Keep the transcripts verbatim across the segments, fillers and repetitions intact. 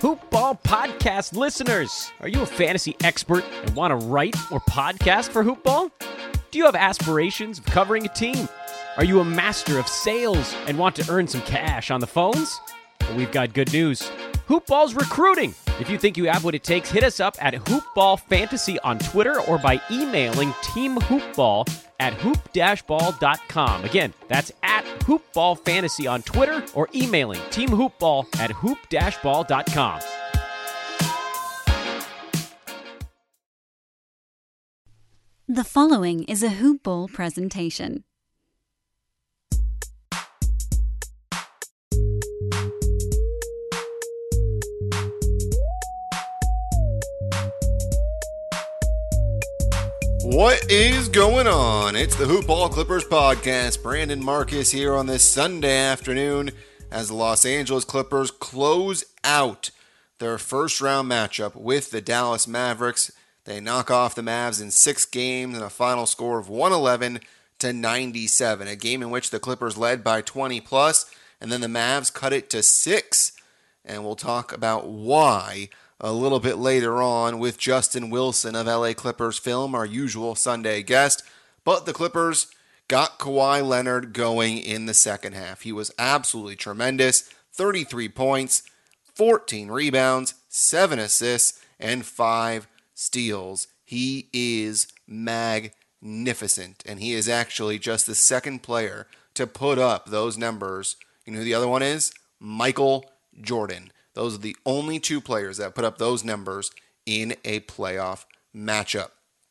Hoop Ball podcast listeners. Are you a fantasy expert and want to write or podcast for Hoop Ball? Do you have aspirations of covering a team? Are you a master of sales and want to earn some cash on the phones? Well, we've got good news. Hoop Ball's recruiting. If you think you have what it takes, hit us up at Hoop Ball Fantasy on Twitter or by emailing teamhoopball at hoop dash ball dot com. Again, that's at Hoop Ball Fantasy on Twitter or emailing teamhoopball at hoop dash ball dot com. The following is a Hoop Ball presentation. What is going on? It's the Hoop Ball Clippers podcast. Brandon Marcus here on this Sunday afternoon as the Los Angeles Clippers close out their first round matchup with the Dallas Mavericks. They knock off the Mavs in six games and a final score of one eleven to ninety-seven. A game in which the Clippers led by twenty plus, and then the Mavs cut it to six. And we'll talk about why a little bit later on with Justin Wilson of L A Clippers Film, our usual Sunday guest. But the Clippers got Kawhi Leonard going in the second half. He was absolutely tremendous. thirty-three points, fourteen rebounds, seven assists, and five steals. He is magnificent, and he is actually just the second player to put up those numbers. You know who the other one is? Michael Jordan. Those are the only two players that put up those numbers in a playoff matchup.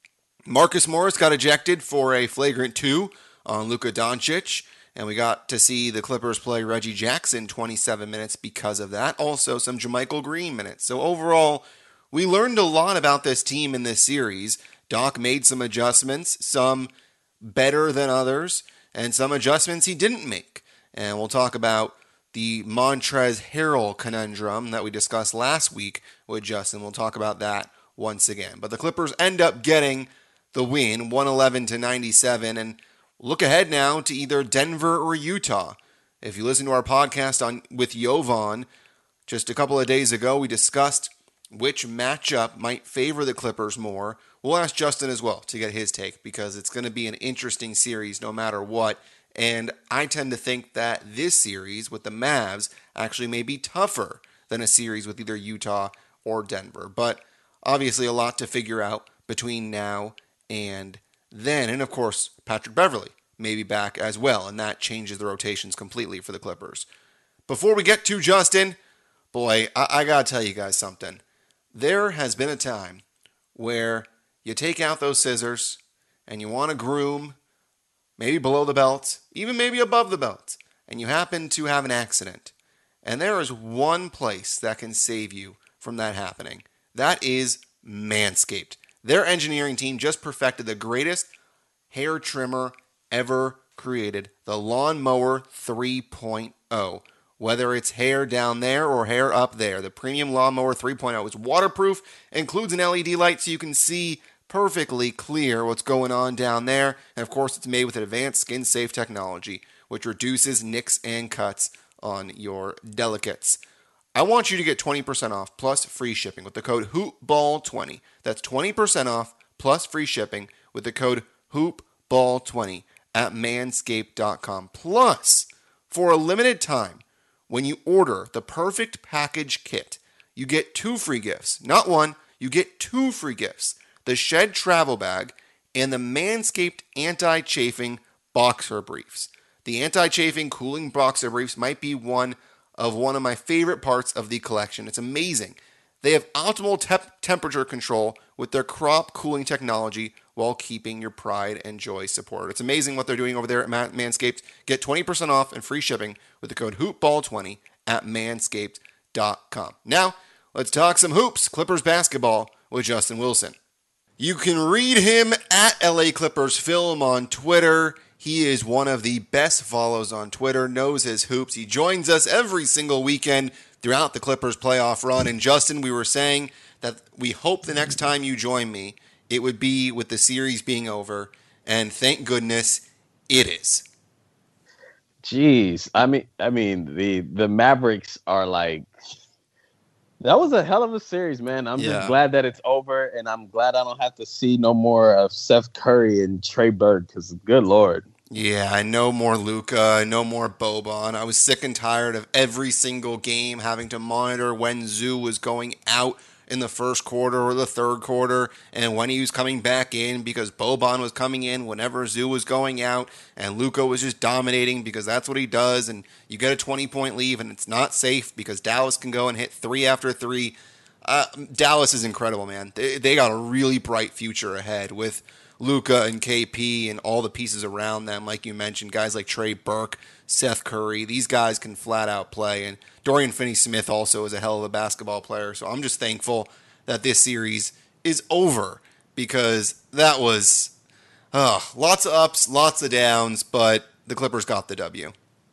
Marcus Morris got ejected for a flagrant two on Luka Doncic, and we got to see the Clippers play Reggie Jackson twenty-seven minutes because of that. Also, some JaMychal Green minutes. So overall, we learned a lot about this team in this series. Doc made some adjustments, some better than others, and some adjustments he didn't make. And we'll talk about the Montrezl Harrell conundrum that we discussed last week with Justin. We'll talk about that once again. But the Clippers end up getting the win, one eleven to ninety-seven, and look ahead now to either Denver or Utah. If you listen to our podcast on with Jovan just a couple of days ago, we discussed which matchup might favor the Clippers more. We'll ask Justin as well to get his take because it's going to be an interesting series no matter what. And I tend to think that this series with the Mavs actually may be tougher than a series with either Utah or Denver. But obviously a lot to figure out between now and then. And of course, Patrick Beverley may be back as well, and that changes the rotations completely for the Clippers. Before we get to Justin, boy, I, I got to tell you guys something. There has been a time where you take out those scissors and you want to groom maybe below the belt, even maybe above the belt, and you happen to have an accident. And there is one place that can save you from that happening. That is Manscaped. Their engineering team just perfected the greatest hair trimmer ever created, the Lawnmower three point oh. Whether it's hair down there or hair up there, the premium Lawnmower three point oh is waterproof, includes an L E D light so you can see perfectly clear what's going on down there. And of course, it's made with advanced skin-safe technology, which reduces nicks and cuts on your delicates. I want you to get twenty percent off plus free shipping with the code hoop ball twenty. That's twenty percent off plus free shipping with the code hoop ball twenty at manscaped dot com. Plus, for a limited time, when you order the Perfect Package Kit, you get two free gifts. Not one, you get two free gifts. The Shed Travel Bag, and the Manscaped Anti-Chafing Boxer Briefs. The Anti-Chafing Cooling Boxer Briefs might be one of one of my favorite parts of the collection. It's amazing. They have optimal temp- temperature control with their crop cooling technology while keeping your pride and joy supported. It's amazing what they're doing over there at Man- Manscaped. Get twenty percent off and free shipping with the code hoop ball twenty at manscaped dot com. Now, let's talk some hoops. Clippers basketball with Justin Wilson. You can read him at L A Clippers Film on Twitter. He is one of the best follows on Twitter, knows his hoops. He joins us every single weekend throughout the Clippers playoff run. And Justin, we were saying that we hope the next time you join me, it would be with the series being over. And thank goodness it is. Jeez. I mean, I mean, the, the Mavericks are like That was a hell of a series, man. I'm Yeah. just glad that it's over, and I'm glad I don't have to see no more of Seth Curry and Trey Burke, because good Lord. Yeah, no more Luka, no more Boban. I was sick and tired of every single game having to monitor when Zoo was going out in the first quarter or the third quarter, and when he was coming back in, because Boban was coming in whenever Zoo was going out, and Luka was just dominating because that's what he does, and you get a twenty-point lead, and it's not safe because Dallas can go and hit three after three. Uh, Dallas is incredible, man. They, they got a really bright future ahead with Luka and K P and all the pieces around them. Like you mentioned, guys like Trey Burke, Seth Curry, these guys can flat out play. And Dorian Finney-Smith also is a hell of a basketball player. So I'm just thankful that this series is over because that was uh, lots of ups, lots of downs, but the Clippers got the W.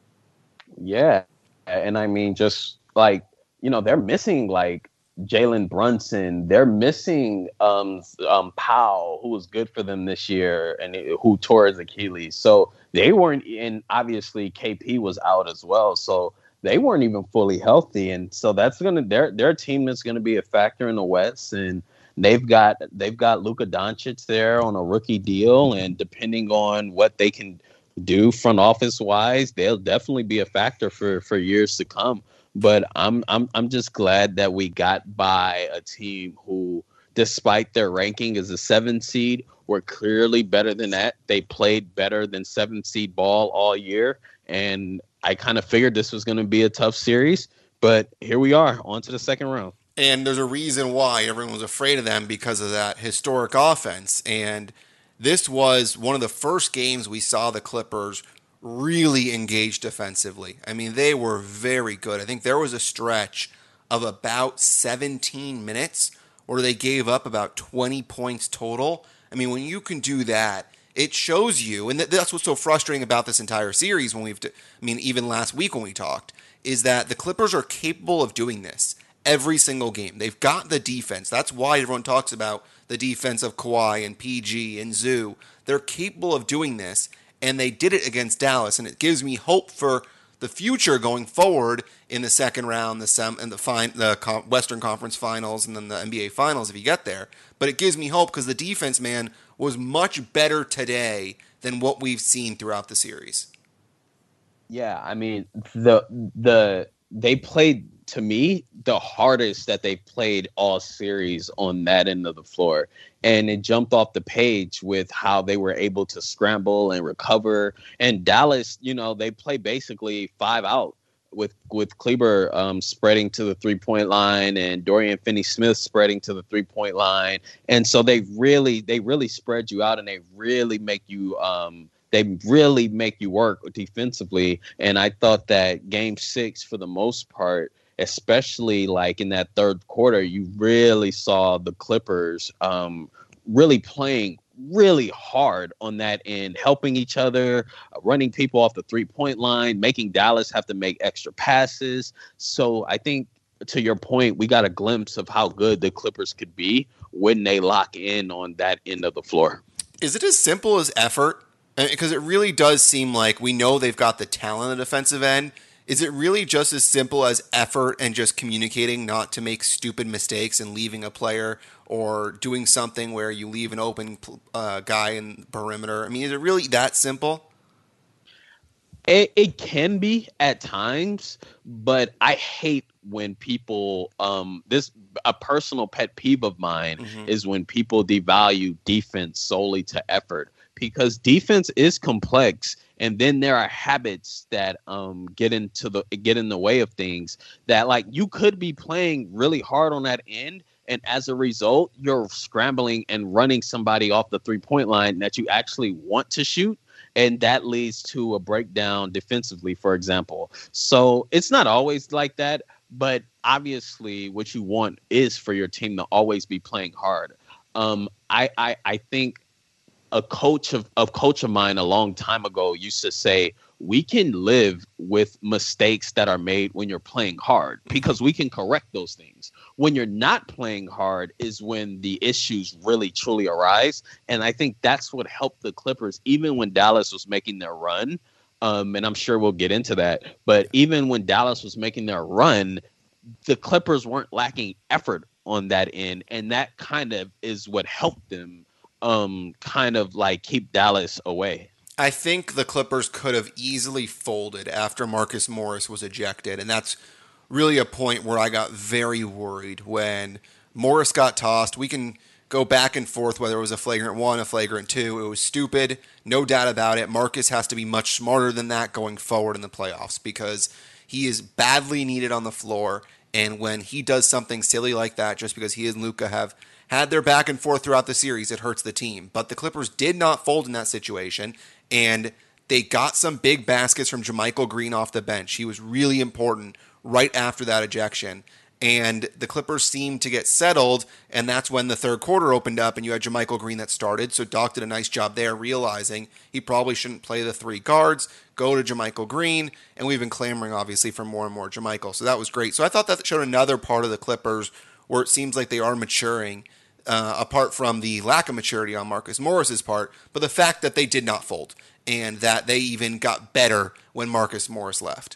Yeah. And I mean, just like, you know, they're missing like Jalen Brunson. They're missing um, um, Powell, who was good for them this year and who tore his Achilles. So they weren't in. Obviously, K P was out as well. So they weren't even fully healthy. And so that's going to their their team is going to be a factor in the West. And they've got they've got Luka Doncic there on a rookie deal. And depending on what they can do front office wise, they'll definitely be a factor for for years to come. But I'm I'm I'm just glad that we got by a team who, despite their ranking as a seven seed, were clearly better than that. They played better than seven seed ball all year, and I kind of figured this was going to be a tough series. But here we are, on to the second round. And there's a reason why everyone was afraid of them because of that historic offense. And this was one of the first games we saw the Clippers really engaged defensively. I mean, they were very good. I think there was a stretch of about seventeen minutes where they gave up about twenty points total. I mean, when you can do that, it shows you, and that's what's so frustrating about this entire series when we've, I mean, even last week when we talked, is that the Clippers are capable of doing this every single game. They've got the defense. That's why everyone talks about the defense of Kawhi and P G and Zoo. They're capable of doing this. And they did it against Dallas, and it gives me hope for the future going forward in the second round, the sem- and the fin- the Com- Western Conference Finals, and then the N B A Finals if you get there. But it gives me hope because the defense, man, was much better today than what we've seen throughout the series. Yeah, I mean the the they played, to me, the hardest that they played all series on that end of the floor. And it jumped off the page with how they were able to scramble and recover. And Dallas, you know, they play basically five out with with Kleber um, spreading to the three-point line and Dorian Finney-Smith spreading to the three-point line. And so they really they really spread you out, and they really make you um, they really make you work defensively. And I thought that game six, for the most part, especially like in that third quarter, you really saw the Clippers um, really playing really hard on that end, helping each other, uh, running people off the three-point line, making Dallas have to make extra passes. So I think, to your point, we got a glimpse of how good the Clippers could be when they lock in on that end of the floor. Is it as simple as effort? Because it really does seem like we know they've got the talent on the defensive end. Is it really just as simple as effort and just communicating not to make stupid mistakes and leaving a player or doing something where you leave an open uh, guy in the perimeter? I mean, is it really that simple? It, it can be at times, but I hate when people, um, this a personal pet peeve of mine mm-hmm. is when people devalue defense solely to effort, because defense is complex. And then there are habits that um, get into the get in the way of things that, like, you could be playing really hard on that end, and as a result, you're scrambling and running somebody off the three-point line that you actually want to shoot, and that leads to a breakdown defensively, for example. So it's not always like that, but obviously what you want is for your team to always be playing hard. Um, I, I I think. A coach of a coach of mine a long time ago used to say, we can live with mistakes that are made when you're playing hard because we can correct those things. When you're not playing hard is when the issues really, truly arise. And I think that's what helped the Clippers, even when Dallas was making their run. Um, and I'm sure we'll get into that. But even when Dallas was making their run, the Clippers weren't lacking effort on that end, and that kind of is what helped them um, kind of like keep Dallas away. I think the Clippers could have easily folded after Marcus Morris was ejected, and that's really a point where I got very worried when Morris got tossed. We can go back and forth whether it was a flagrant one, a flagrant two. It was stupid, no doubt about it. Marcus has to be much smarter than that going forward in the playoffs because he is badly needed on the floor, and when he does something silly like that just because he and Luka have had their back and forth throughout the series, it hurts the team. But the Clippers did not fold in that situation, and they got some big baskets from JaMychal Green off the bench. He was really important right after that ejection. And the Clippers seemed to get settled, and that's when the third quarter opened up, and you had JaMychal Green that started. So Doc did a nice job there, realizing he probably shouldn't play the three guards, go to JaMychal Green, and we've been clamoring, obviously, for more and more JaMychal. So that was great. So I thought that showed another part of the Clippers where it seems like they are maturing, uh, apart from the lack of maturity on Marcus Morris's part, but the fact that they did not fold, and that they even got better when Marcus Morris left.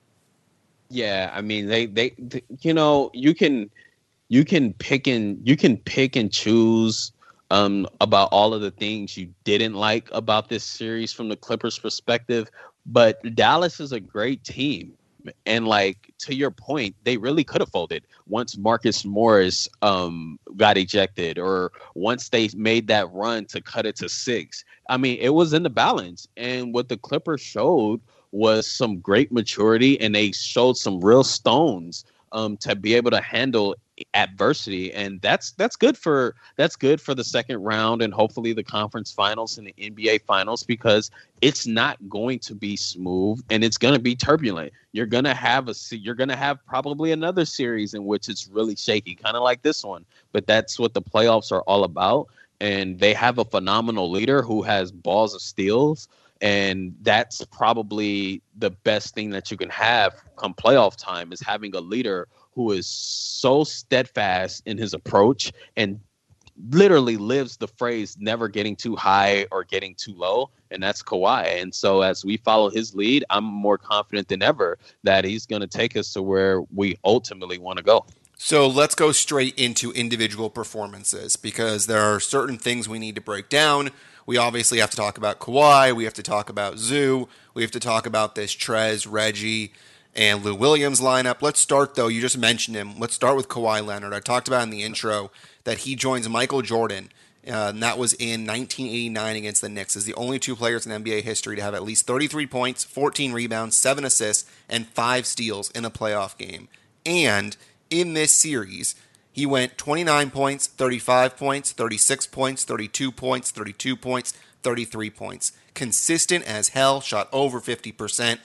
Yeah, I mean, they, they, they, you know, you can, you can pick and you can pick and choose um, about all of the things you didn't like about this series from the Clippers' perspective, but Dallas is a great team, and like to your point, they really could have folded once Marcus Morris um, got ejected, or once they made that run to cut it to six. I mean, it was in the balance, and what the Clippers showed was some great maturity, and they showed some real stones um, to be able to handle adversity, and that's that's good for that's good for the second round and hopefully the conference finals and the N B A finals, because it's not going to be smooth and it's going to be turbulent. You're going to have a you're going to have probably another series in which it's really shaky, kind of like this one, but that's what the playoffs are all about, and they have a phenomenal leader who has balls of steals. And that's probably the best thing that you can have come playoff time, is having a leader who is so steadfast in his approach and literally lives the phrase never getting too high or getting too low. And that's Kawhi. And so as we follow his lead, I'm more confident than ever that he's going to take us to where we ultimately want to go. So let's go straight into individual performances, because there are certain things we need to break down. We obviously have to talk about Kawhi. We have to talk about Zoo. We have to talk about this Trez, Reggie, and Lou Williams lineup. Let's start, though. You just mentioned him. Let's start with Kawhi Leonard. I talked about in the intro that he joins Michael Jordan, uh, and that was in nineteen eighty-nine against the Knicks, as the only two players in N B A history to have at least thirty-three points, fourteen rebounds, seven assists, and five steals in a playoff game. And in this series, he went twenty-nine points, thirty-five points, thirty-six points, thirty-two points, thirty-two points, thirty-three points. Consistent as hell, shot over fifty percent.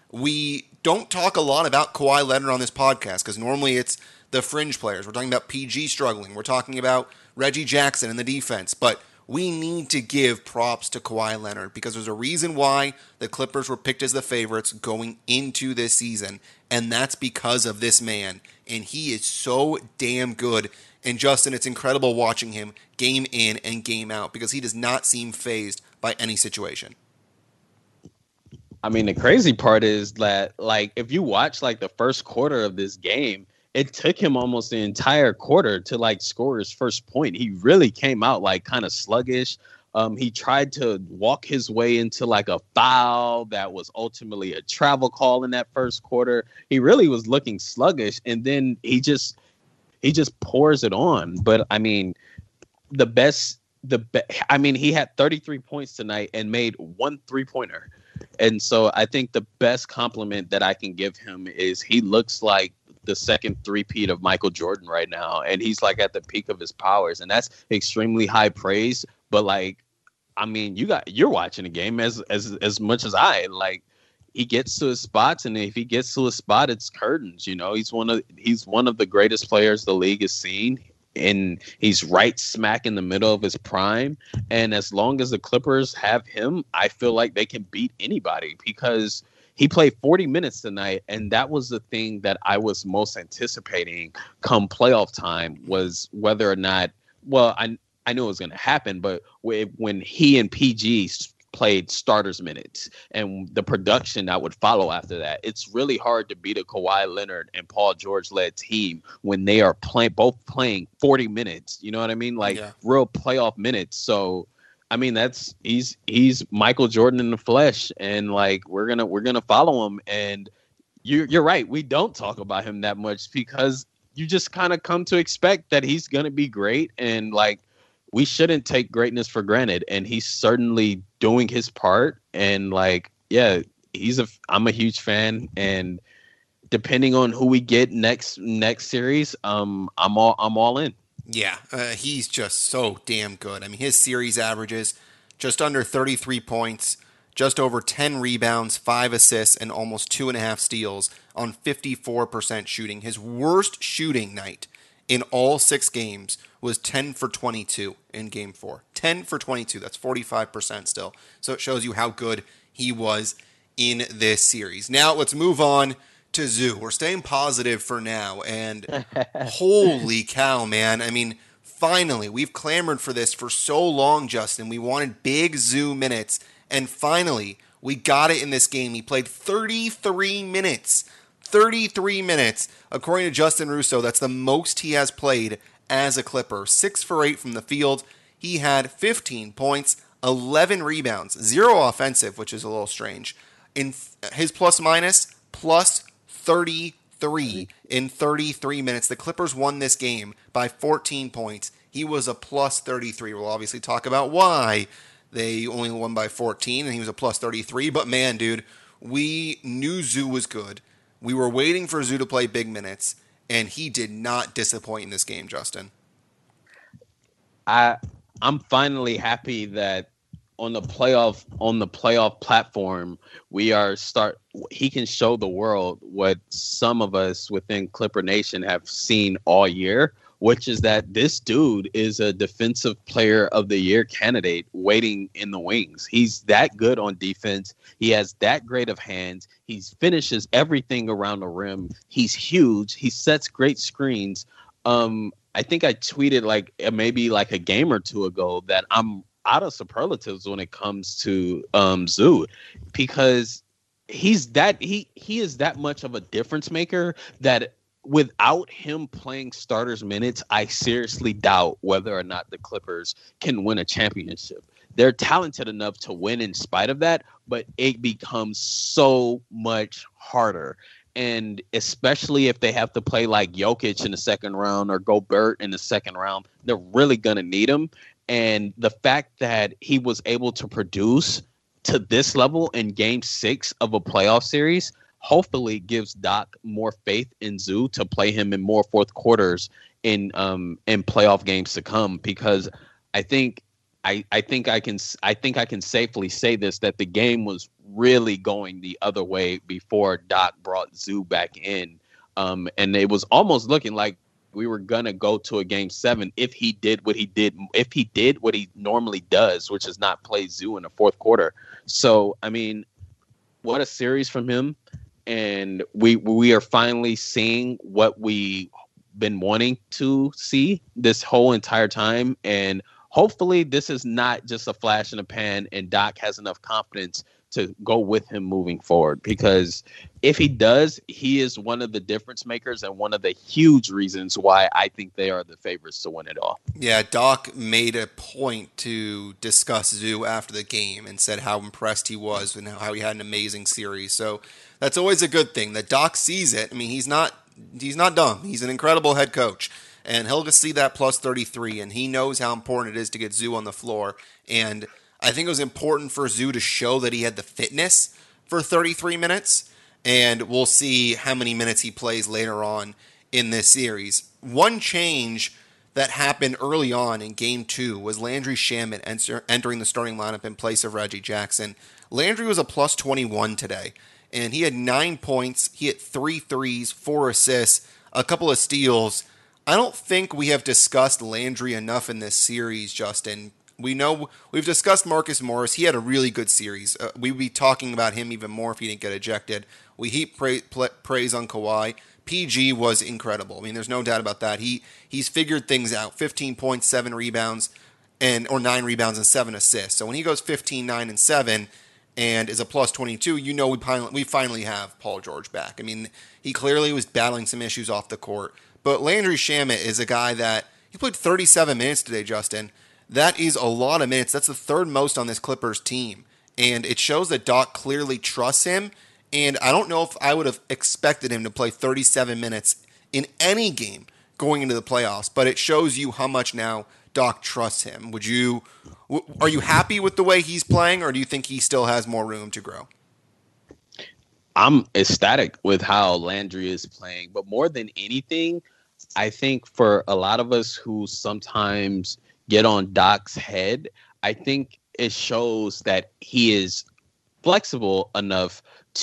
We don't talk a lot about Kawhi Leonard on this podcast because normally it's the fringe players. We're talking about P G struggling. We're talking about Reggie Jackson in the defense. But we need to give props to Kawhi Leonard because there's a reason why the Clippers were picked as the favorites going into this season, and that's because of this man. And he is so damn good. And Justin, it's incredible watching him game in and game out because he does not seem fazed by any situation. I mean, the crazy part is that, like, if you watch, like, the first quarter of this game, it took him almost the entire quarter to, like, score his first point. He really came out, like, kind of sluggish. Um, he tried to walk his way into, like, a foul that was ultimately a travel call in that first quarter. He really was looking sluggish, and then he just he just pours it on. But, I mean, the best – the be- I mean, he had thirty-three points tonight and made one three-pointer. And so I think the best compliment that I can give him is he looks like the second three-peat of Michael Jordan right now. And he's like at the peak of his powers. And that's extremely high praise. But like, I mean, you got, you're watching the game as, as, as much as I, like, he gets to his spots. And if he gets to a spot, it's curtains. You know, he's one of, he's one of the greatest players the league has seen. And he's right smack in the middle of his prime. And as long as the Clippers have him, I feel like they can beat anybody because he played forty minutes tonight. And that was the thing that I was most anticipating come playoff time, was whether or not, well, I, I knew it was going to happen, but when he and P G played starters minutes and the production that would follow after that. It's really hard to beat a Kawhi Leonard and Paul George led team when they are playing both playing forty minutes. You know what I mean? Like yeah. real playoff minutes. So I mean, that's he's he's Michael Jordan in the flesh, and like we're gonna we're gonna follow him. And you're you're right, we don't talk about him that much because you just kind of come to expect that he's gonna be great, and like we shouldn't take greatness for granted. And he's certainly doing his part. And like, yeah, he's a I'm a huge fan, and depending on who we get next next series, um, I'm all I'm all in. Yeah, uh, he's just so damn good. I mean, his series averages just under thirty-three points, just over ten rebounds, five assists, and almost two and a half steals on fifty-four percent shooting. His worst shooting night in all six games was ten for twenty-two in game four. ten for twenty-two. That's forty-five percent still. So it shows you how good he was in this series. Now let's move on to Zoo. We're staying positive for now, and holy cow, man. I mean, finally, we've clamored for this for so long, Justin. We wanted big Zoo minutes, and finally, we got it in this game. He played thirty-three minutes. thirty-three minutes. According to Justin Russo, that's the most he has played as a Clipper. Six for eight from the field. He had fifteen points, eleven rebounds, zero offensive, which is a little strange. In his plus minus, plus thirty-three in thirty-three minutes. The Clippers won this game by fourteen points. He was a plus thirty-three. We'll obviously talk about why they only won by fourteen, and he was a plus thirty-three. But man, dude, we knew Zoo was good. We were waiting for Zoo to play big minutes, and he did not disappoint in this game, Justin. I I'm finally happy that on the playoff on the playoff platform, we are start. He can show the world what some of us within Clipper Nation have seen all year, which is that this dude is a defensive player of the year candidate waiting in the wings. He's that good on defense. He has that great of hands. He finishes everything around the rim. He's huge. He sets great screens. Um, I think I tweeted like maybe like a game or two ago that I'm out of superlatives when it comes to um, Zoo, because he's that he he is that much of a difference maker that without him playing starters minutes, I seriously doubt whether or not the Clippers can win a championship. They're talented enough to win in spite of that, but it becomes so much harder. And especially if they have to play like Jokic in the second round or Gobert in the second round, they're really going to need him. And the fact that he was able to produce to this level in game six of a playoff series hopefully gives Doc more faith in Zoo to play him in more fourth quarters in um in playoff games to come, because I think I, I think I can I think I can safely say this, that the game was really going the other way before Doc brought Zoo back in. Um, and it was almost looking like we were gonna go to a game seven if he did what he did, if he did what he normally does, which is not play Zoo in the fourth quarter. So, I mean, what a series from him. And we we are finally seeing what we've been wanting to see this whole entire time. And hopefully this is not just a flash in the pan and Doc has enough confidence to go with him moving forward, because if he does, he is one of the difference makers and one of the huge reasons why I think they are the favorites to win it all. Yeah, Doc made a point to discuss Zoo after the game and said how impressed he was and how he had an amazing series. So that's always a good thing that Doc sees it. I mean, he's not he's not dumb. He's an incredible head coach, and he'll just see that plus thirty-three, and he knows how important it is to get Zoo on the floor. And I think it was important for Zoo to show that he had the fitness for thirty-three minutes, and we'll see how many minutes he plays later on in this series. One change that happened early on in Game two was Landry Shamet enter- entering the starting lineup in place of Reggie Jackson. Landry was a plus twenty-one today, and he had nine points. He hit three threes, four assists, a couple of steals. I don't think we have discussed Landry enough in this series, Justin. We know we've discussed Marcus Morris. He had a really good series. Uh, we'd be talking about him even more if he didn't get ejected. We heap pra- pra- praise on Kawhi. P G was incredible. I mean, there's no doubt about that. He he's figured things out. fifteen points, seven rebounds, and or nine rebounds and seven assists. So when he goes fifteen, nine, and seven and is a plus twenty-two, you know we finally, we finally have Paul George back. I mean, he clearly was battling some issues off the court. But Landry Shamet is a guy that he played thirty-seven minutes today, Justin. That is a lot of minutes. That's the third most on this Clippers team. And it shows that Doc clearly trusts him. And I don't know if I would have expected him to play thirty-seven minutes in any game going into the playoffs, but it shows you how much now Doc trusts him. Would you, are you happy with the way he's playing, or do you think he still has more room to grow? I'm ecstatic with how Landry is playing, but more than anything, I think for a lot of us who sometimes get on Doc's head, I think it shows that he is flexible enough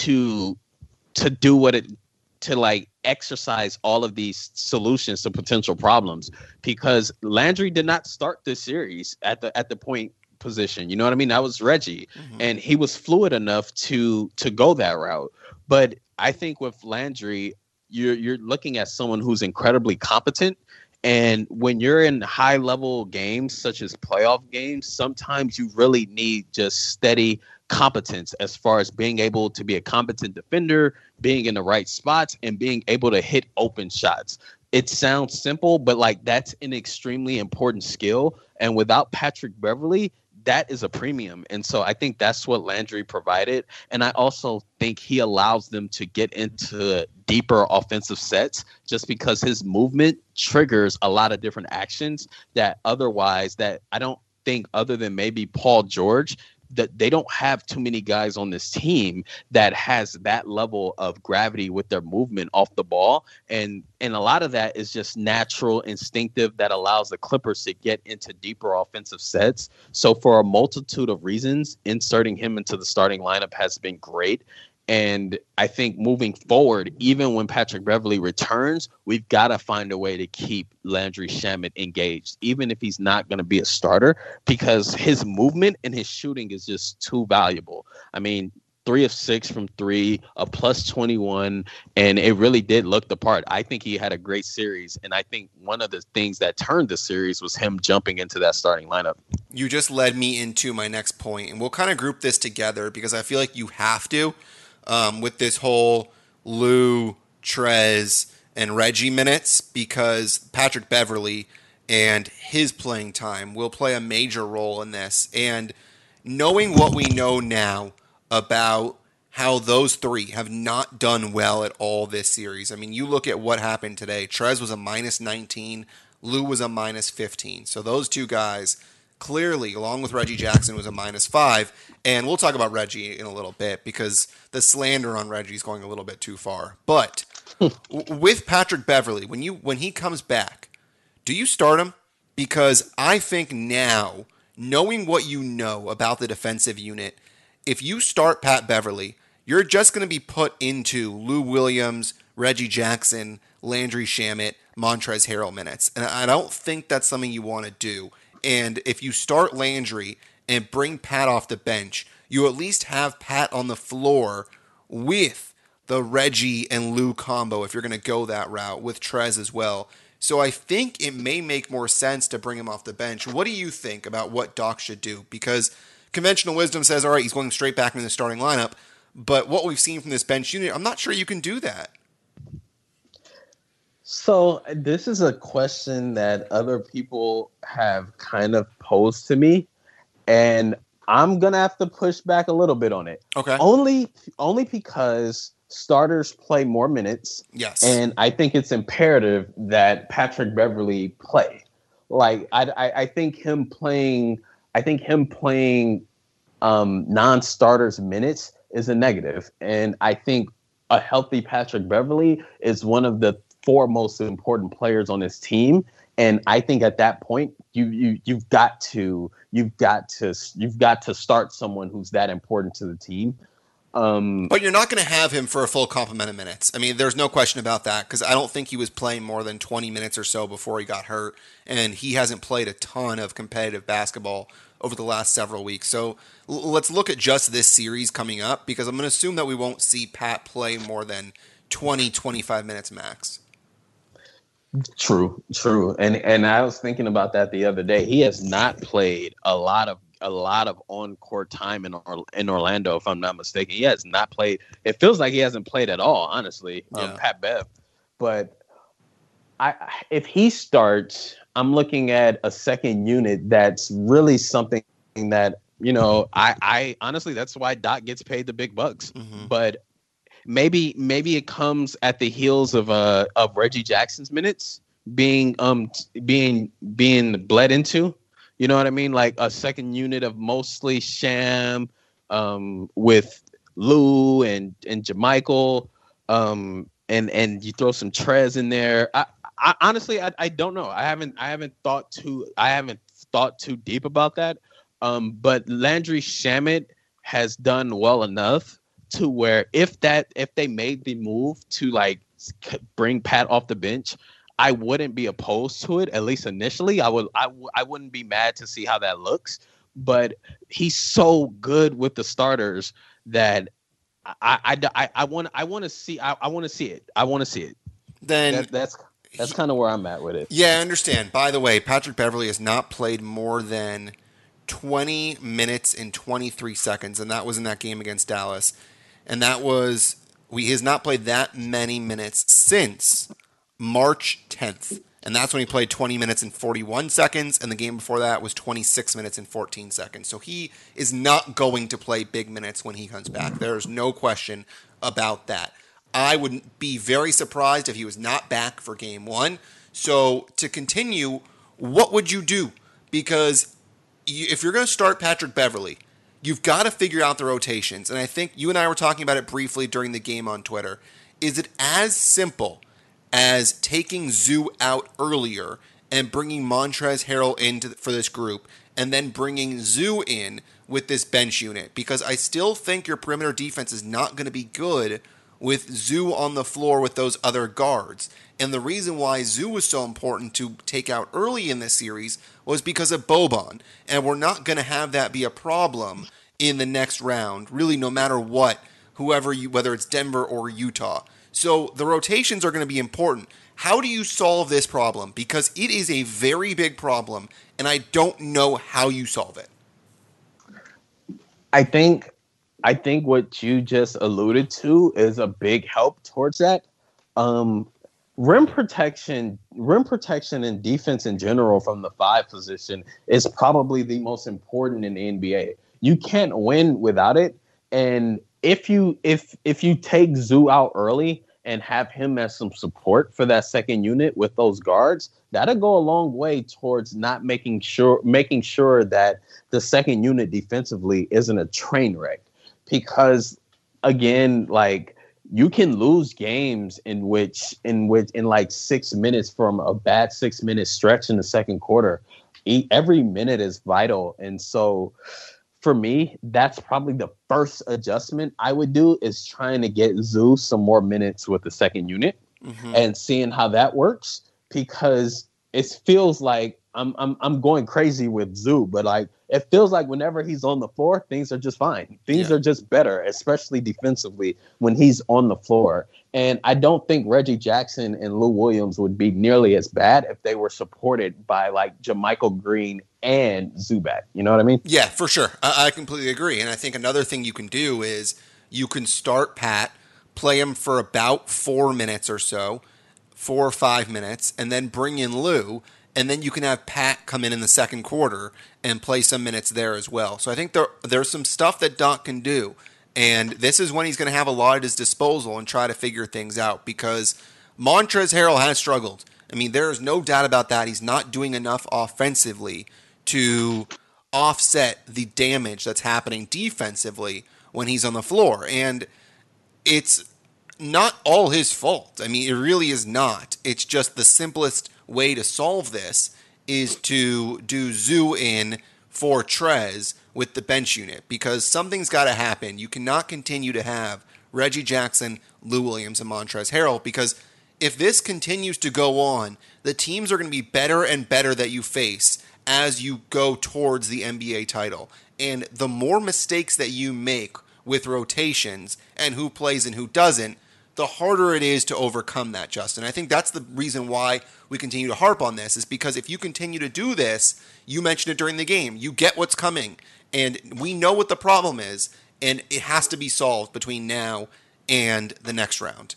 to to do what it to like exercise all of these solutions to potential problems, because Landry did not start this series at the at the point position. You know what I mean? That was Reggie, mm-hmm. and he was fluid enough to to go that route. But I think with Landry, you're you're looking at someone who's incredibly competent. And when you're in high level games, such as playoff games, sometimes you really need just steady competence as far as being able to be a competent defender, being in the right spots, and being able to hit open shots. It sounds simple, but like that's an extremely important skill. And without Patrick Beverley, that is a premium. And so I think that's what Landry provided. And I also think he allows them to get into deeper offensive sets just because his movement triggers a lot of different actions that otherwise that I don't think, other than maybe Paul George, that they don't have too many guys on this team that has that level of gravity with their movement off the ball. And and a lot of that is just natural, instinctive, that allows the Clippers to get into deeper offensive sets. So for a multitude of reasons, inserting him into the starting lineup has been great. And I think moving forward, even when Patrick Beverley returns, we've got to find a way to keep Landry Shamet engaged, even if he's not going to be a starter, because his movement and his shooting is just too valuable. I mean, three of six from three, a plus twenty-one, and it really did look the part. I think he had a great series, and I think one of the things that turned the series was him jumping into that starting lineup. You just led me into my next point, and we'll kind of group this together because I feel like you have to. Um, with this whole Lou, Trez, and Reggie minutes, because Patrick Beverley and his playing time will play a major role in this. And knowing what we know now about how those three have not done well at all this series. I mean, you look at what happened today. Trez was a minus nineteen. Lou was a minus fifteen. So those two guys clearly, along with Reggie Jackson, was a minus five. And we'll talk about Reggie in a little bit because the slander on Reggie is going a little bit too far. But w- with Patrick Beverley, when you when he comes back, do you start him? Because I think now, knowing what you know about the defensive unit, if you start Pat Beverley, you're just going to be put into Lou Williams, Reggie Jackson, Landry Shamet, Montrezl Harrell minutes. And I don't think that's something you want to do. And if you start Landry and bring Pat off the bench, you at least have Pat on the floor with the Reggie and Lou combo if you're going to go that route, with Trez as well. So I think it may make more sense to bring him off the bench. What do you think about what Doc should do? Because conventional wisdom says, all right, he's going straight back into the starting lineup. But what we've seen from this bench unit, I'm not sure you can do that. So this is a question that other people have kind of posed to me, and I'm going to have to push back a little bit on it. Okay. Only, only because starters play more minutes. Yes. And I think it's imperative that Patrick Beverley play. Like, I, I, I think him playing, I think him playing um, non-starters minutes is a negative. And I think a healthy Patrick Beverley is one of the four most important players on this team. And I think at that point, you you you've got to you've got to you've got to start someone who's that important to the team. Um, but you're not going to have him for a full complement of minutes. I mean, there's no question about that, because I don't think he was playing more than twenty minutes or so before he got hurt, and he hasn't played a ton of competitive basketball over the last several weeks. So l- let's look at just this series coming up, because I'm going to assume that we won't see Pat play more than twenty, twenty-five minutes max. True, true. And and I was thinking about that the other day. He has not played a lot of a lot of on-court time in or, in Orlando, if I'm not mistaken. He has not played. It feels like he hasn't played at all, honestly. Um, yeah. Pat Bev. But I if he starts, I'm looking at a second unit that's really something that, you know, I, I honestly, that's why Doc gets paid the big bucks. Mm-hmm. But maybe maybe it comes at the heels of uh of Reggie Jackson's minutes being um being being bled into. You know what I mean? Like a second unit of mostly Sham, um, with Lou and and JaMychal, um, and and you throw some Trez in there. I, I honestly I, I don't know. I haven't I haven't thought too I haven't thought too deep about that. Um, but Landry Shamet has done well enough to where if that if they made the move to like bring Pat off the bench, I wouldn't be opposed to it. At least initially, I would. I, w- I wouldn't be mad to see how that looks. But he's so good with the starters that I I, I, I want I want to see I, I want to see it. I want to see it. Then that, that's that's kind of where I'm at with it. Yeah, I understand. By the way, Patrick Beverley has not played more than twenty minutes and twenty-three seconds, and that was in that game against Dallas. And that was we he has not played that many minutes since March tenth, and that's when he played twenty minutes and forty-one seconds, and the game before that was twenty-six minutes and fourteen seconds. So he is not going to play big minutes when he comes back. There's no question about that. I would be very surprised if he was not back for game one. So to continue, what would you do? Because if you're going to start Patrick Beverley, you've got to figure out the rotations. And I think you and I were talking about it briefly during the game on Twitter. Is it as simple as taking Zoo out earlier and bringing Montrezl Harrell into the, for this group, and then bringing Zoo in with this bench unit? Because I still think your perimeter defense is not going to be good with Zoo on the floor with those other guards. And the reason why Zoo was so important to take out early in this series was because of Boban. And we're not going to have that be a problem in the next round, really no matter what, whoever you, whether it's Denver or Utah. So the rotations are going to be important. How do you solve this problem? Because it is a very big problem, and I don't know how you solve it. I think I think what you just alluded to is a big help towards that. Um, rim protection, rim protection and defense in general from the five position is probably the most important in the N B A. You can't win without it. And if you if if you take Zoo out early and have him as some support for that second unit with those guards, that'll go a long way towards not making sure making sure that the second unit defensively isn't a train wreck. Because again, like you can lose games in which in which in like six minutes from a bad six minute stretch in the second quarter. Every minute is vital. And so for me, that's probably the first adjustment I would do, is trying to get Zoo some more minutes with the second unit mm-hmm. and seeing how that works, because it feels like I'm I'm I'm going crazy with Zoo, but like it feels like whenever he's on the floor, things are just fine. Things yeah. are just better, especially defensively when he's on the floor. And I don't think Reggie Jackson and Lou Williams would be nearly as bad if they were supported by like JaMychal Green and Zubac. You know what I mean? Yeah, for sure. I, I completely agree. And I think another thing you can do is you can start Pat, play him for about four minutes or so, four or five minutes, and then bring in Lou. And then you can have Pat come in in the second quarter and play some minutes there as well. So I think there there's some stuff that Doc can do. And this is when he's going to have a lot at his disposal and try to figure things out, because Montrezl Harrell has struggled. I mean, there is no doubt about that. He's not doing enough offensively to offset the damage that's happening defensively when he's on the floor. And it's not all his fault. I mean, it really is not. It's just the simplest way to solve this is to do Zoo in for Trez with the bench unit, because something's got to happen. You cannot continue to have Reggie Jackson, Lou Williams, and Montrezl Harrell, because if this continues to go on, the teams are going to be better and better that you face as you go towards the N B A title. And the more mistakes that you make with rotations and who plays and who doesn't, the harder it is to overcome that, Justin. I think that's the reason why we continue to harp on this, is because if you continue to do this, you mentioned it during the game, you get what's coming, and we know what the problem is, and it has to be solved between now and the next round.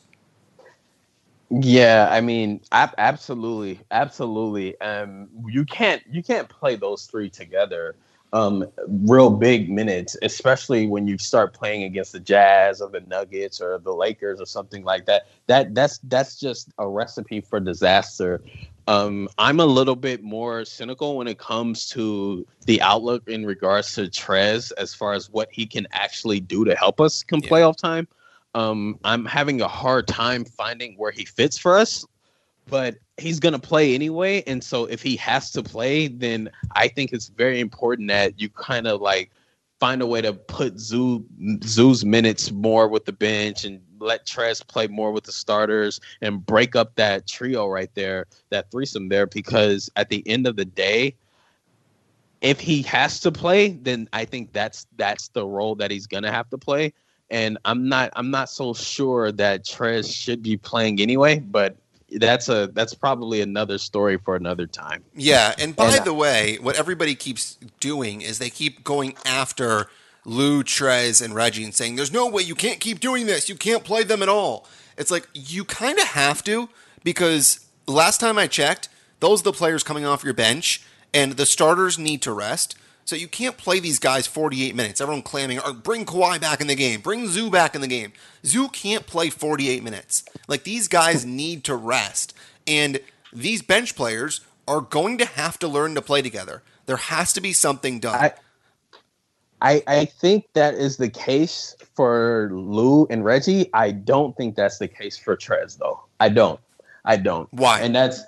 Yeah, I mean, ab- absolutely, absolutely. Um, you can't you can't play those three together, um, real big minutes, especially when you start playing against the Jazz or the Nuggets or the Lakers or something like that. That that's that's just a recipe for disaster. Um, I'm a little bit more cynical when it comes to the outlook in regards to Trez, as far as what he can actually do to help us come Yeah. playoff time. Um, I'm having a hard time finding where he fits for us, but he's going to play anyway. And so if he has to play, then I think it's very important that you kind of like find a way to put Zoo, Zoo's minutes more with the bench and let Trez play more with the starters and break up that trio right there, that threesome there, because at the end of the day, if he has to play, then I think that's that's the role that he's going to have to play. And I'm not I'm not so sure that Trez should be playing anyway, but that's a that's probably another story for another time. Yeah, and by And- the way, what everybody keeps doing is they keep going after Lou, Trez, and Reggie and saying, there's no way, you can't keep doing this. You can't play them at all. It's like, you kind of have to, because last time I checked, those are the players coming off your bench, and the starters need to rest. So you can't play these guys forty-eight minutes. Everyone claiming, oh, bring Kawhi back in the game. Bring Zoo back in the game. Zoo can't play forty-eight minutes. Like, these guys need to rest. And these bench players are going to have to learn to play together. There has to be something done. I, I I think that is the case for Lou and Reggie. I don't think that's the case for Trez, though. I don't. I don't. Why? And that's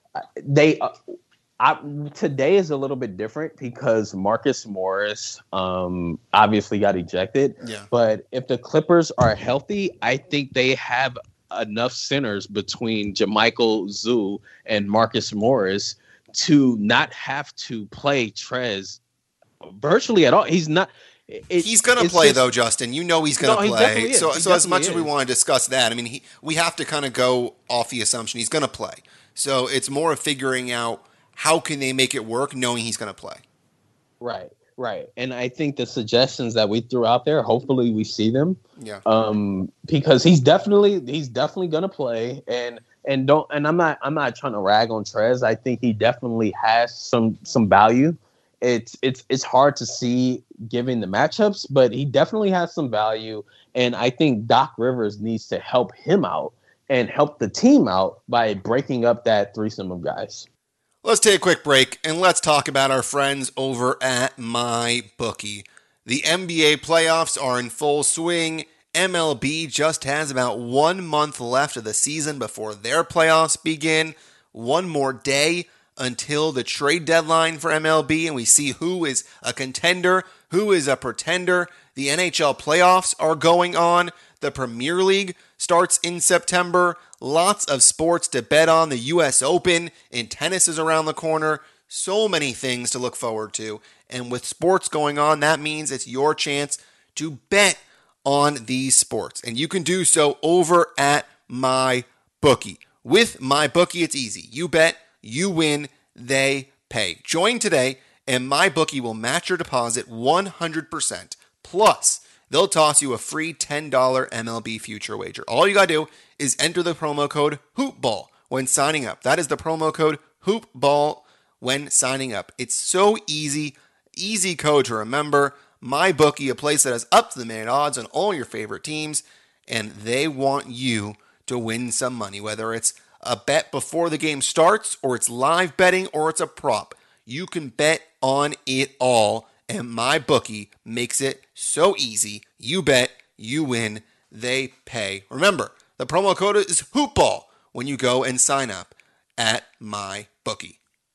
they. Uh, I, today is a little bit different because Marcus Morris um, obviously got ejected. Yeah. But if the Clippers are healthy, I think they have enough centers between JaMychal, Zoo, and Marcus Morris to not have to play Trez virtually at all. He's not. It, he's going to play, just, though, Justin. You know he's going to no, he play. definitely is. So, He so as definitely much as we is. want to discuss that, I mean, he, we have to kind of go off the assumption he's going to play. So it's more of figuring out how can they make it work knowing he's going to play. Right, right. And I think the suggestions that we threw out there, hopefully we see them. Yeah. Um, because he's definitely he's definitely gonna play, and and don't and I'm not I'm not trying to rag on Trez. I think he definitely has some some value. It's it's it's hard to see given the matchups, but he definitely has some value. And I think Doc Rivers needs to help him out and help the team out by breaking up that threesome of guys. Let's take a quick break and let's talk about our friends over at MyBookie. The N B A playoffs are in full swing. M L B just has about one month left of the season before their playoffs begin. One more day until the trade deadline for M L B, and we see who is a contender, who is a pretender. The N H L playoffs are going on. The Premier League starts in September. Lots of sports to bet on. The U S Open and tennis is around the corner. So many things to look forward to. And with sports going on, that means it's your chance to bet on these sports. And you can do so over at MyBookie. With MyBookie, it's easy. You bet, you win, they pay. Join today, and MyBookie will match your deposit one hundred percent. Plus, they'll toss you a free ten dollars M L B future wager. All you got to do is enter the promo code HoopBall when signing up. That is the promo code HoopBall when signing up. It's so easy, easy code to remember. MyBookie, a place that has up-to-the-minute odds on all your favorite teams, and they want you to win some money, whether it's a bet before the game starts, or it's live betting, or it's a prop. You can bet on it all, and MyBookie makes it so easy. You bet, you win, they pay. Remember, the promo code is HoopBall when you go and sign up at MyBookie.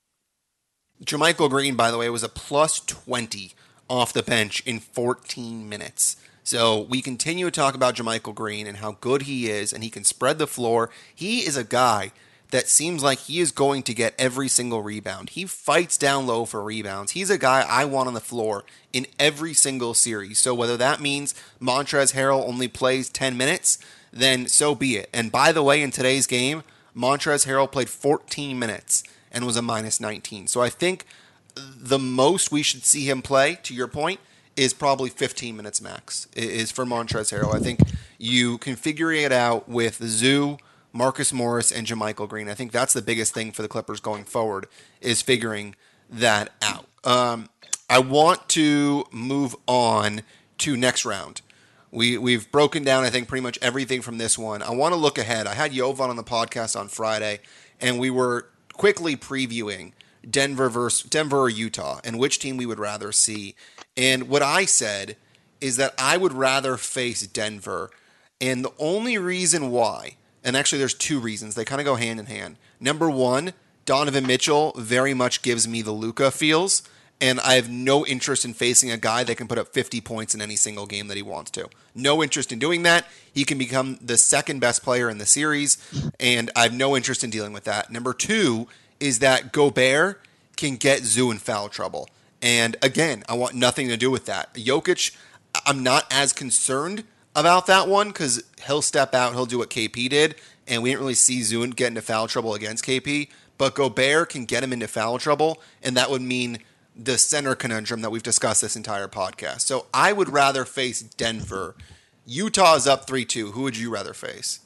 JaMychal Green, by the way, was a plus twenty off the bench in fourteen minutes. So we continue to talk about JaMychal Green and how good he is, and he can spread the floor. He is a guy that seems like he is going to get every single rebound. He fights down low for rebounds. He's a guy I want on the floor in every single series. So whether that means Montrezl Harrell only plays ten minutes, then so be it. And by the way, in today's game, Montrezl Harrell played fourteen minutes and was a minus nineteen. So I think the most we should see him play, to your point, is probably fifteen minutes max, is for Montrezl Harrell. I think you can figure it out with Zoo, Marcus Morris, and JaMychal Green. I think that's the biggest thing for the Clippers going forward, is figuring that out. Um, I want to move on to next round. We, we've broken down, I think, pretty much everything from this one. I want to look ahead. I had Jovan on the podcast on Friday, and we were quickly previewing Denver versus Denver or Utah and which team we would rather see. And what I said is that I would rather face Denver. And the only reason why, and actually there's two reasons, they kind of go hand in hand. Number one, Donovan Mitchell very much gives me the Luka feels. And I have no interest in facing a guy that can put up fifty points in any single game that he wants to. No interest in doing that. He can become the second best player in the series, and I have no interest in dealing with that. Number two is that Gobert can get Zoo in foul trouble. And again, I want nothing to do with that. Jokic, I'm not as concerned about that one because he'll step out, he'll do what K P did, and we didn't really see Zoo get into foul trouble against K P. But Gobert can get him into foul trouble, and that would mean the center conundrum that we've discussed this entire podcast. So I would rather face Denver. Utah is up three two. Who would you rather face?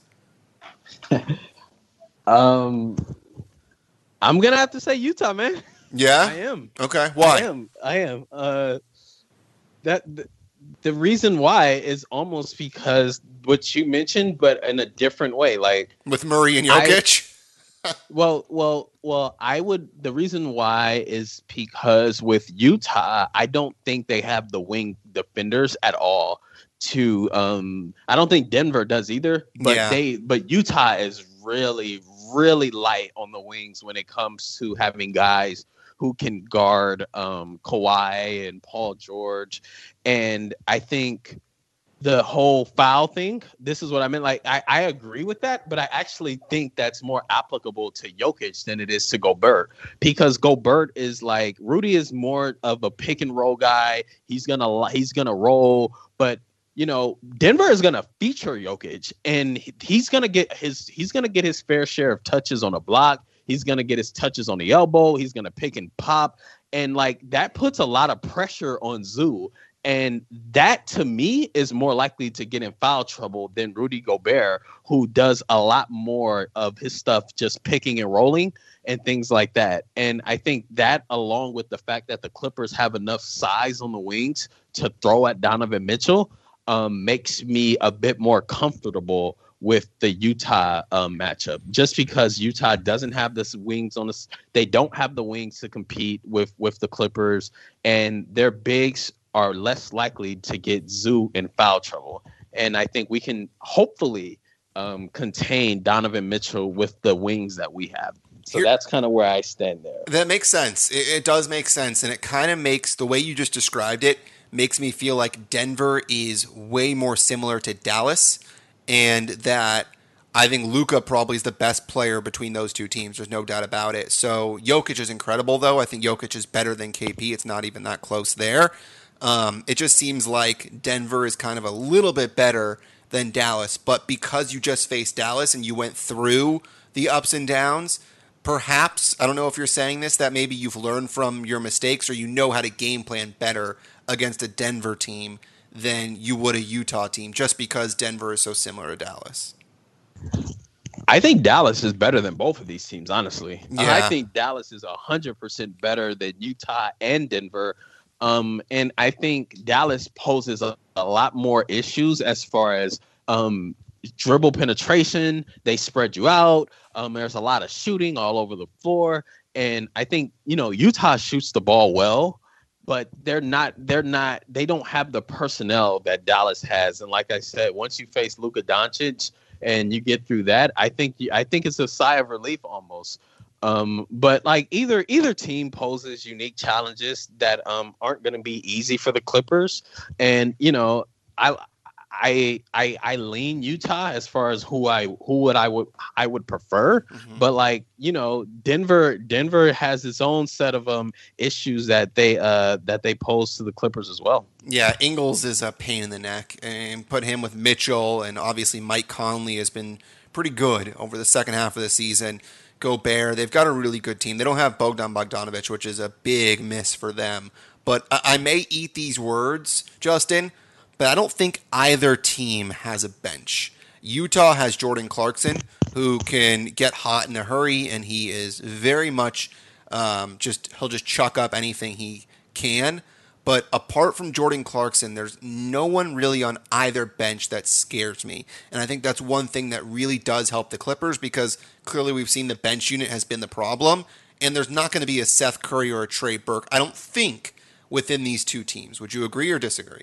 um, I'm going to have to say Utah, man. Yeah? I am. Okay. Why? I am. I am. Uh, that the, the reason why is almost because what you mentioned, but in a different way. Like with Murray and Jokic? I, well, well, well, I would, the reason why is because with Utah, I don't think they have the wing defenders at all to, um, I don't think Denver does either, but yeah. they, but Utah is really, really light on the wings when it comes to having guys who can guard, um, Kawhi and Paul George. And I think the whole foul thing, this is what I meant. Like, I, I agree with that, but I actually think that's more applicable to Jokic than it is to Gobert, because Gobert is like, Rudy is more of a pick and roll guy. He's gonna he's gonna roll, but you know, Denver is gonna feature Jokic, and he's gonna get his he's gonna get his fair share of touches on a block. He's gonna get his touches on the elbow. He's gonna pick and pop, and like that puts a lot of pressure on Zoo. And that, to me, is more likely to get in foul trouble than Rudy Gobert, who does a lot more of his stuff just picking and rolling and things like that. And I think that, along with the fact that the Clippers have enough size on the wings to throw at Donovan Mitchell, um, makes me a bit more comfortable with the Utah um, matchup, just because Utah doesn't have the wings on this. They don't have the wings to compete with, with the Clippers, and their bigs are less likely to get Zoo in foul trouble. And I think we can hopefully um, contain Donovan Mitchell with the wings that we have. So Here, that's kind of where I stand there. That makes sense. It, it does make sense. And it kind of makes, the way you just described it, makes me feel like Denver is way more similar to Dallas, and that I think Luka probably is the best player between those two teams. There's no doubt about it. So Jokic is incredible, though. I think Jokic is better than K P. It's not even that close there. Um, it just seems like Denver is kind of a little bit better than Dallas, but because you just faced Dallas and you went through the ups and downs, perhaps, I don't know if you're saying this, that maybe you've learned from your mistakes or you know how to game plan better against a Denver team than you would a Utah team, just because Denver is so similar to Dallas. I think Dallas is better than both of these teams, honestly. Yeah. I think Dallas is one hundred percent better than Utah and Denver. Um, and I think Dallas poses a, a lot more issues as far as um, dribble penetration. They spread you out. Um, there's a lot of shooting all over the floor. And I think, you know, Utah shoots the ball well, but they're not, they're not, they don't have the personnel that Dallas has. And like I said, once you face Luka Doncic and you get through that, I think, I think it's a sigh of relief almost. Um, but like either either team poses unique challenges that um, aren't going to be easy for the Clippers. And, you know, I I I I lean Utah as far as who I who would I would I would prefer, mm-hmm. but like you know Denver Denver has its own set of um issues that they uh that they pose to the Clippers as well. Yeah, Ingles is a pain in the neck, and put him with Mitchell, and obviously Mike Conley has been pretty good over the second half of the season. Gobert, they've got a really good team. They don't have Bogdan Bogdanovic, which is a big miss for them. But I, I may eat these words, Justin, but I don't think either team has a bench. Utah has Jordan Clarkson, who can get hot in a hurry, and he is very much um, just he'll just chuck up anything he can. But apart from Jordan Clarkson, there's no one really on either bench that scares me. And I think that's one thing that really does help the Clippers, because clearly we've seen the bench unit has been the problem, and there's not going to be a Seth Curry or a Trey Burke, I don't think, within these two teams. Would you agree or disagree?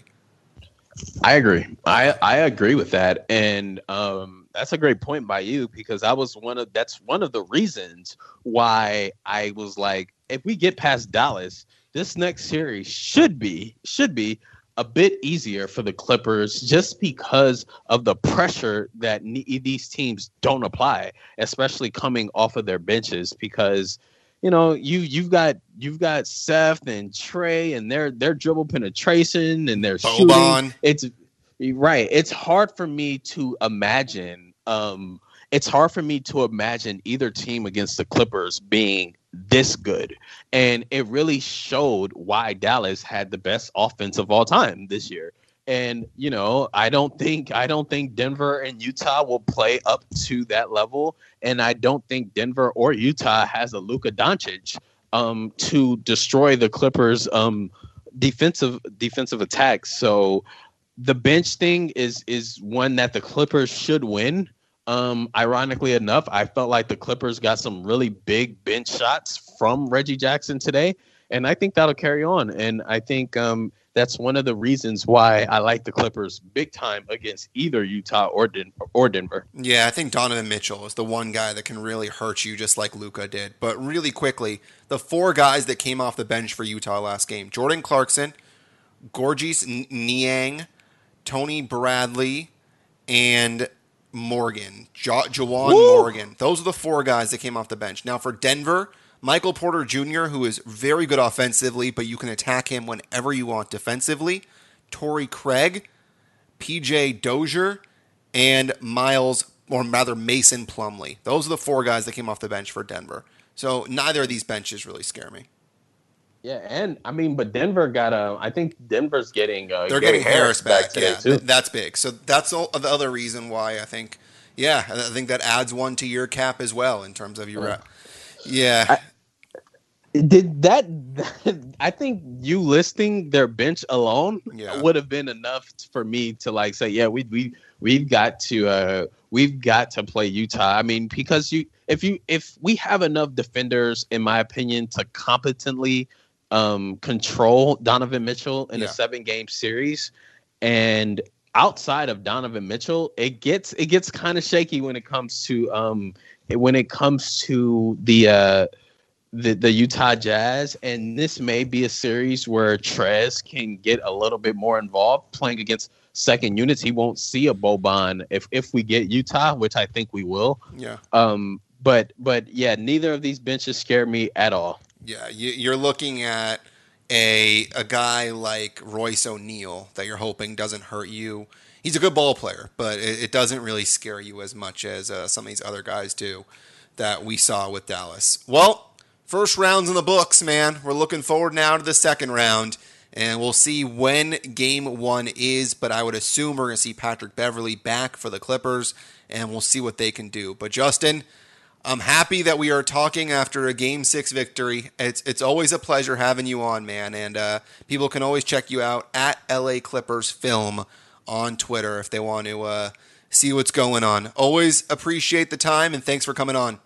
I agree. I, I agree with that. And um, that's a great point by you, because I was one of that's one of the reasons why I was like, if we get past Dallas, this next series should be should be a bit easier for the Clippers, just because of the pressure that ne- these teams don't apply, especially coming off of their benches. Because you know you you've got you've got Seth and Trey, and their their dribble penetration and their shooting. It's right. It's hard for me to imagine. Um, it's hard for me to imagine either team against the Clippers being this good. And it really showed why Dallas had the best offense of all time this year. And, you know, I don't think I don't think Denver and Utah will play up to that level. And I don't think Denver or Utah has a Luka Doncic um, to destroy the Clippers um, defensive defensive attacks. So the bench thing is is one that the Clippers should win. Um, ironically enough, I felt like the Clippers got some really big bench shots from Reggie Jackson today, and I think that'll carry on. And I think um, that's one of the reasons why I like the Clippers big time against either Utah or, Den- or Denver. Yeah, I think Donovan Mitchell is the one guy that can really hurt you, just like Luka did. But really quickly, the four guys that came off the bench for Utah last game: Jordan Clarkson, Gorgis Niang, Tony Bradley, and Morgan, jo- Jawan Woo! Morgan. Those are the four guys that came off the bench. Now for Denver, Michael Porter Junior, who is very good offensively, but you can attack him whenever you want defensively. Torrey Craig, P J Dozier, and Miles, or rather Mason Plumlee. Those are the four guys that came off the bench for Denver. So neither of these benches really scare me. Yeah, and I mean, but Denver got a. I think Denver's getting. Uh, They're getting Harris, Harris back, back today yeah, too. That's big. So that's all, the other reason why I think. Yeah, I think that adds one to your cap as well in terms of your. Uh, yeah. I, did that? I think you listing their bench alone yeah. would have been enough for me to like say, yeah, we we we've got to uh, we've got to play Utah. I mean, because you if you if we have enough defenders, in my opinion, to competently um, control Donovan Mitchell in yeah. a seven game series, and outside of Donovan Mitchell, it gets it gets kind of shaky when it comes to um when it comes to the uh, the the Utah Jazz, and this may be a series where Trez can get a little bit more involved playing against second units. He won't see a Boban if if we get Utah, which I think we will. Yeah. Um. But but yeah, neither of these benches scare me at all. Yeah, you, you're looking at a a guy like Royce O'Neal that you're hoping doesn't hurt you. He's a good ball player, but it, it doesn't really scare you as much as uh, some of these other guys do that we saw with Dallas. Well, first round's in the books, man. We're looking forward now to the second round, and we'll see when game one is, but I would assume we're going to see Patrick Beverley back for the Clippers, and we'll see what they can do. But Justin, I'm happy that we are talking after a Game six victory. It's it's always a pleasure having you on, man. And uh, people can always check you out at L A Clippers Film on Twitter if they want to uh, see what's going on. Always appreciate the time, and thanks for coming on.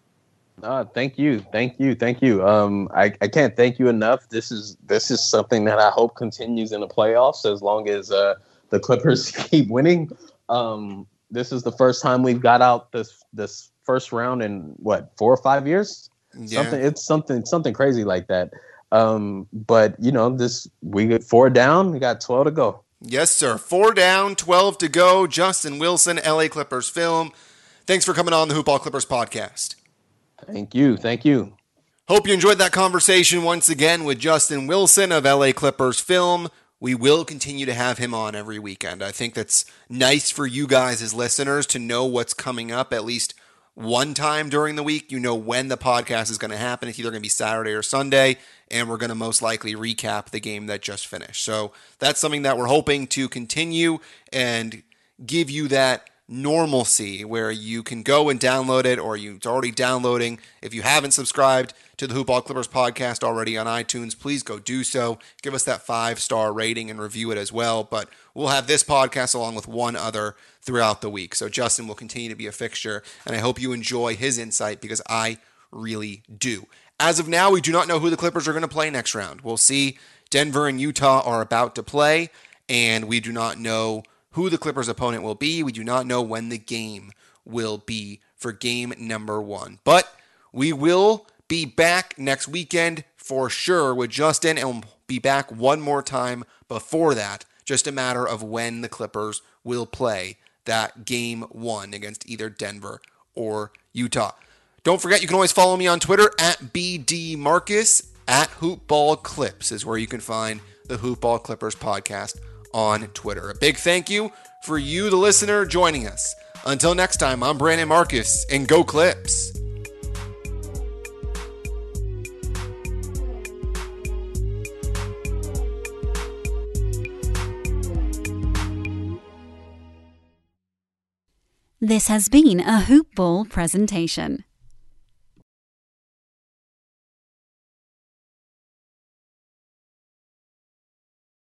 Uh, thank you. Thank you. Thank you. Um, I, I can't thank you enough. This is this is something that I hope continues in the playoffs as long as uh, the Clippers keep winning. Um, this is the first time we've got out this this first round in what four or five years. Yeah. Something it's something something crazy like that. Um, but you know, this we get four down. We got twelve to go. Yes, sir. Four down, twelve to go. Justin Wilson, L A Clippers film. Thanks for coming on the Hoop Ball Clippers podcast. Thank you. Thank you. Hope you enjoyed that conversation once again with Justin Wilson of L A Clippers film. We will continue to have him on every weekend. I think that's nice for you guys as listeners to know what's coming up at least one time during the week. You know when the podcast is going to happen. It's either going to be Saturday or Sunday, and we're going to most likely recap the game that just finished. So that's something that we're hoping to continue and give you that normalcy where you can go and download it, or you, it's already downloading. If you haven't subscribed to the Hoop Ball Clippers podcast already on iTunes, please go do so. Give us that five-star rating and review it as well. But we'll have this podcast along with one other throughout the week. So Justin will continue to be a fixture, and I hope you enjoy his insight because I really do. As of now, we do not know who the Clippers are going to play next round. We'll see. Denver and Utah are about to play, and we do not know who the Clippers' opponent will be. We do not know when the game will be for game number one. But we will be back next weekend for sure with Justin, and we'll be back one more time before that. Just a matter of when the Clippers will play that game one against either Denver or Utah. Don't forget, you can always follow me on Twitter at B D Marcus. At Hoopball Clips is where you can find the Hoopball Clippers podcast on Twitter. A big thank you for you, the listener, joining us. Until next time, I'm Brandon Marcus, and go Clips! This has been a Hoop Ball presentation.